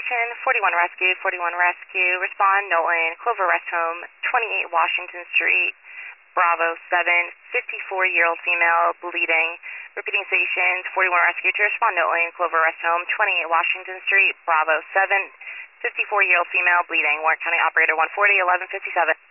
station, 41 Rescue, 41 Rescue. Respond, Nolan, Clover Rest Home, 28 Washington Street, Bravo 7, 54-year-old female, bleeding. Repeating stations, 41 Rescue to respond, Nolan, Clover Rest Home, 28 Washington Street, Bravo 7, 54-year-old female, bleeding. Warren County Operator 140, 1157.